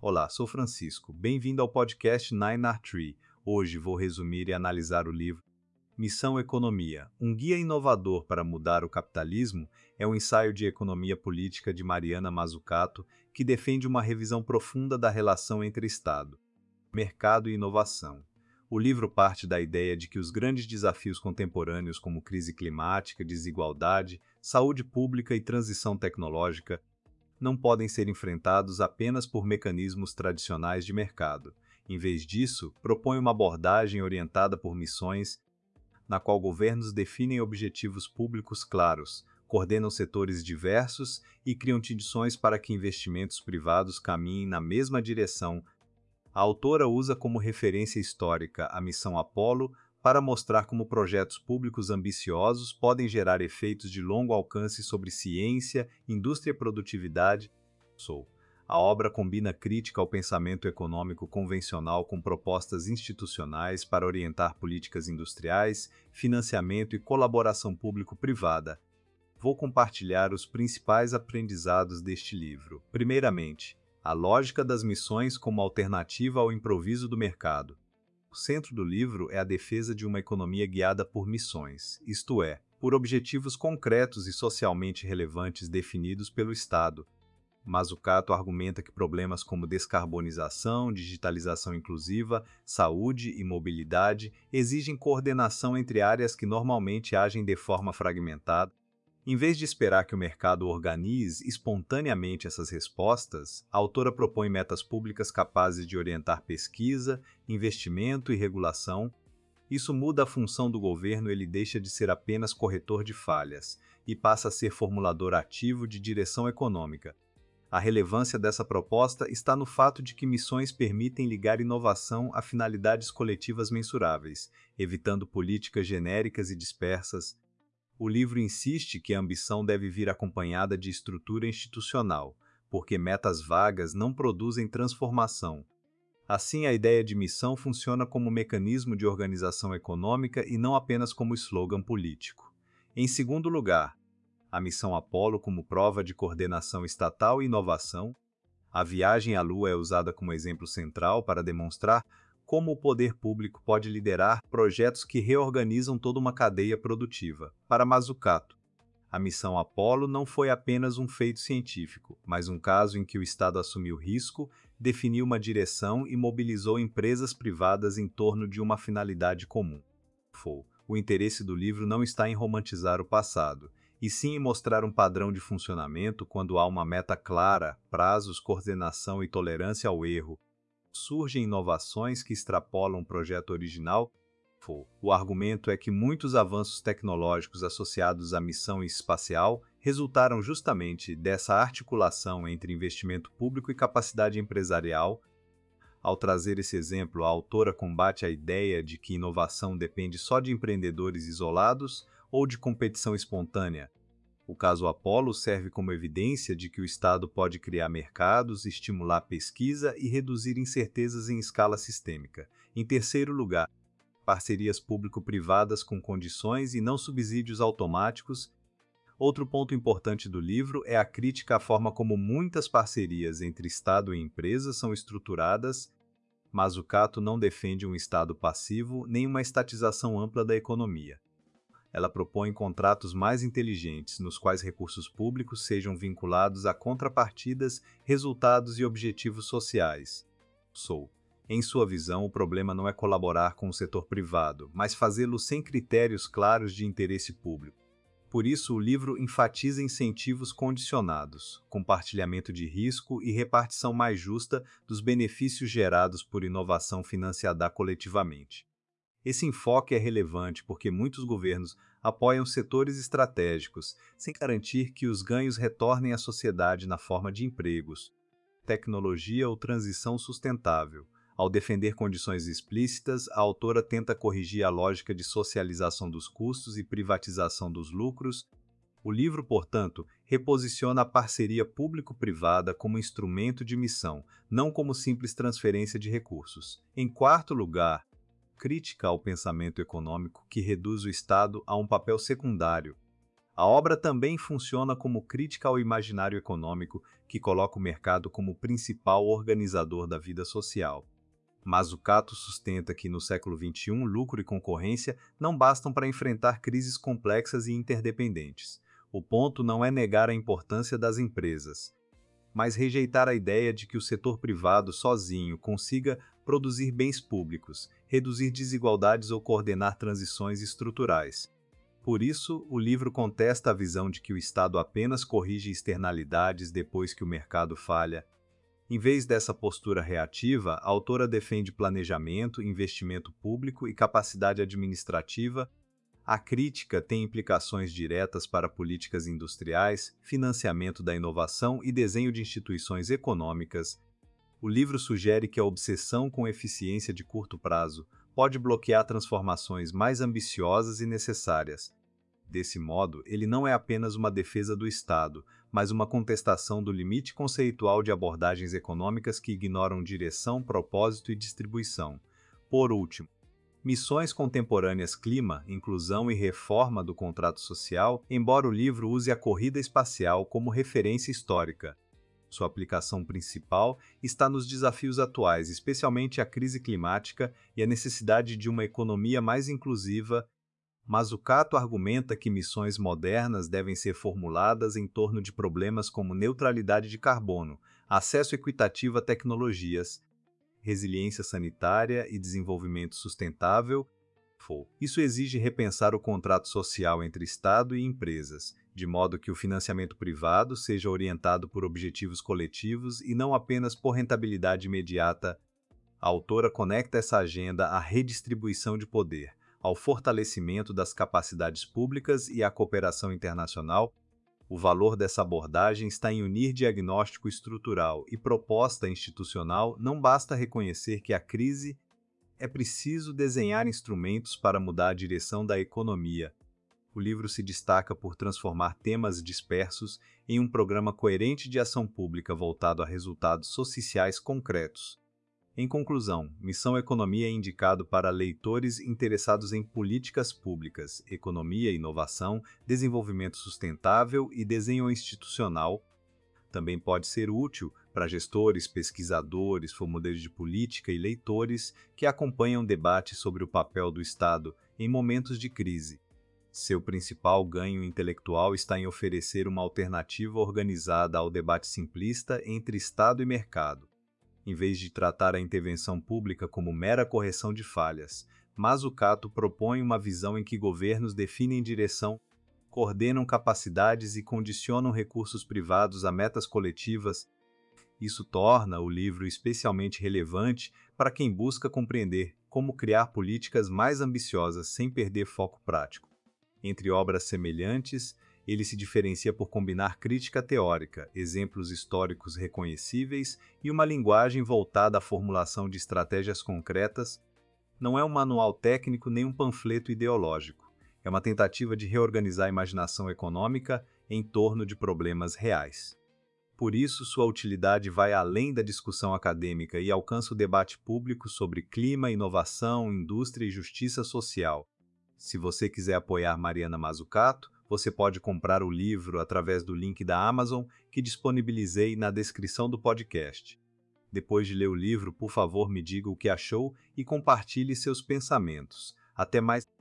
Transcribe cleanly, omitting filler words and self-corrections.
Olá, sou Francisco. Bem-vindo ao podcast Nine Art Tree. Hoje vou resumir e analisar o livro Missão Economia, um guia inovador para mudar o capitalismo, é um ensaio de economia política de Mariana Mazzucato que defende uma revisão profunda da relação entre Estado, mercado e inovação. O livro parte da ideia de que os grandes desafios contemporâneos como crise climática, desigualdade, saúde pública e transição tecnológica não podem ser enfrentados apenas por mecanismos tradicionais de mercado. Em vez disso, propõe uma abordagem orientada por missões, na qual governos definem objetivos públicos claros, coordenam setores diversos e criam condições para que investimentos privados caminhem na mesma direção. A autora usa como referência histórica a missão Apollo para mostrar como projetos públicos ambiciosos podem gerar efeitos de longo alcance sobre ciência, indústria e produtividade. A obra combina crítica ao pensamento econômico convencional com propostas institucionais para orientar políticas industriais, financiamento e colaboração público-privada. Vou compartilhar os principais aprendizados deste livro. Primeiramente, a lógica das missões como alternativa ao improviso do mercado. O centro do livro é a defesa de uma economia guiada por missões, isto é, por objetivos concretos e socialmente relevantes definidos pelo Estado. Mazzucato argumenta que problemas como descarbonização, digitalização inclusiva, saúde e mobilidade exigem coordenação entre áreas que normalmente agem de forma fragmentada. Em vez de esperar que o mercado organize espontaneamente essas respostas, a autora propõe metas públicas capazes de orientar pesquisa, investimento e regulação. Isso muda a função do governo, ele deixa de ser apenas corretor de falhas e passa a ser formulador ativo de direção econômica. A relevância dessa proposta está no fato de que missões permitem ligar inovação a finalidades coletivas mensuráveis, evitando políticas genéricas e dispersas. O livro insiste que a ambição deve vir acompanhada de estrutura institucional, porque metas vagas não produzem transformação. Assim, a ideia de missão funciona como mecanismo de organização econômica e não apenas como slogan político. Em segundo lugar, a missão Apollo como prova de coordenação estatal e inovação. A viagem à Lua é usada como exemplo central para demonstrar como o poder público pode liderar projetos que reorganizam toda uma cadeia produtiva. Para Mazzucato, a missão Apollo não foi apenas um feito científico, mas um caso em que o Estado assumiu risco, definiu uma direção e mobilizou empresas privadas em torno de uma finalidade comum. O interesse do livro não está em romantizar o passado, e sim em mostrar um padrão de funcionamento quando há uma meta clara, prazos, coordenação e tolerância ao erro. Surgem inovações que extrapolam o projeto original. O argumento é que muitos avanços tecnológicos associados à missão espacial resultaram justamente dessa articulação entre investimento público e capacidade empresarial. Ao trazer esse exemplo, a autora combate a ideia de que inovação depende só de empreendedores isolados ou de competição espontânea. O caso Apollo serve como evidência de que o Estado pode criar mercados, estimular pesquisa e reduzir incertezas em escala sistêmica. Em terceiro lugar, parcerias público-privadas com condições e não subsídios automáticos. Outro ponto importante do livro é a crítica à forma como muitas parcerias entre Estado e empresas são estruturadas. Mazzucato não defende um Estado passivo nem uma estatização ampla da economia. Ela propõe contratos mais inteligentes, nos quais recursos públicos sejam vinculados a contrapartidas, resultados e objetivos sociais. Em sua visão, o problema não é colaborar com o setor privado, mas fazê-lo sem critérios claros de interesse público. Por isso, o livro enfatiza incentivos condicionados, compartilhamento de risco e repartição mais justa dos benefícios gerados por inovação financiada coletivamente. Esse enfoque é relevante porque muitos governos apoiam setores estratégicos, sem garantir que os ganhos retornem à sociedade na forma de empregos, tecnologia ou transição sustentável. Ao defender condições explícitas, a autora tenta corrigir a lógica de socialização dos custos e privatização dos lucros. O livro, portanto, reposiciona a parceria público-privada como instrumento de missão, não como simples transferência de recursos. Em quarto lugar, crítica ao pensamento econômico que reduz o Estado a um papel secundário. A obra também funciona como crítica ao imaginário econômico, que coloca o mercado como o principal organizador da vida social. Mazzucato sustenta que, no século XXI, lucro e concorrência não bastam para enfrentar crises complexas e interdependentes. O ponto não é negar a importância das empresas, mas rejeitar a ideia de que o setor privado sozinho consiga produzir bens públicos, reduzir desigualdades ou coordenar transições estruturais. Por isso, o livro contesta a visão de que o Estado apenas corrige externalidades depois que o mercado falha. Em vez dessa postura reativa, a autora defende planejamento, investimento público e capacidade administrativa. A crítica tem implicações diretas para políticas industriais, financiamento da inovação e desenho de instituições econômicas. O livro sugere que a obsessão com eficiência de curto prazo pode bloquear transformações mais ambiciosas e necessárias. Desse modo, ele não é apenas uma defesa do Estado, mas uma contestação do limite conceitual de abordagens econômicas que ignoram direção, propósito e distribuição. Por último, Missões Contemporâneas Clima, Inclusão e Reforma do Contrato Social, embora o livro use a corrida espacial como referência histórica. Sua aplicação principal está nos desafios atuais, especialmente a crise climática e a necessidade de uma economia mais inclusiva. Mazzucato argumenta que missões modernas devem ser formuladas em torno de problemas como neutralidade de carbono, acesso equitativo a tecnologias, resiliência sanitária e desenvolvimento sustentável. Isso exige repensar o contrato social entre Estado e empresas, de modo que o financiamento privado seja orientado por objetivos coletivos e não apenas por rentabilidade imediata. A autora conecta essa agenda à redistribuição de poder, ao fortalecimento das capacidades públicas e à cooperação internacional. O valor dessa abordagem está em unir diagnóstico estrutural e proposta institucional. Não basta reconhecer que há crise, é preciso desenhar instrumentos para mudar a direção da economia. O livro se destaca por transformar temas dispersos em um programa coerente de ação pública voltado a resultados sociais concretos. Em conclusão, Missão Economia é indicado para leitores interessados em políticas públicas, economia e inovação, desenvolvimento sustentável e desenho institucional. Também pode ser útil para gestores, pesquisadores, formuladores de política e leitores que acompanham debates sobre o papel do Estado em momentos de crise. Seu principal ganho intelectual está em oferecer uma alternativa organizada ao debate simplista entre Estado e mercado. Em vez de tratar a intervenção pública como mera correção de falhas, Mazzucato propõe uma visão em que governos definem direção, coordenam capacidades e condicionam recursos privados a metas coletivas. Isso torna o livro especialmente relevante para quem busca compreender como criar políticas mais ambiciosas sem perder foco prático. Entre obras semelhantes, ele se diferencia por combinar crítica teórica, exemplos históricos reconhecíveis e uma linguagem voltada à formulação de estratégias concretas. Não é um manual técnico nem um panfleto ideológico. É uma tentativa de reorganizar a imaginação econômica em torno de problemas reais. Por isso, sua utilidade vai além da discussão acadêmica e alcança o debate público sobre clima, inovação, indústria e justiça social. Se você quiser apoiar Mariana Mazzucato, você pode comprar o livro através do link da Amazon que disponibilizei na descrição do podcast. Depois de ler o livro, por favor, me diga o que achou e compartilhe seus pensamentos. Até mais!